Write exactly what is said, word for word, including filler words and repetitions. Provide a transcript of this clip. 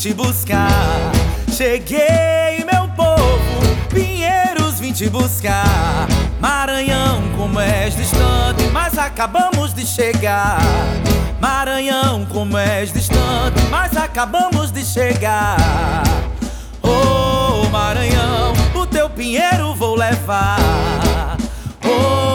te buscar. Cheguei, meu povo, Pinheiros vim te buscar. Maranhão, como és distante, mas acabamos de chegar. Maranhão, como és distante, mas acabamos de chegar. Oh, Maranhão, o teu pinheiro vou levar. Oh,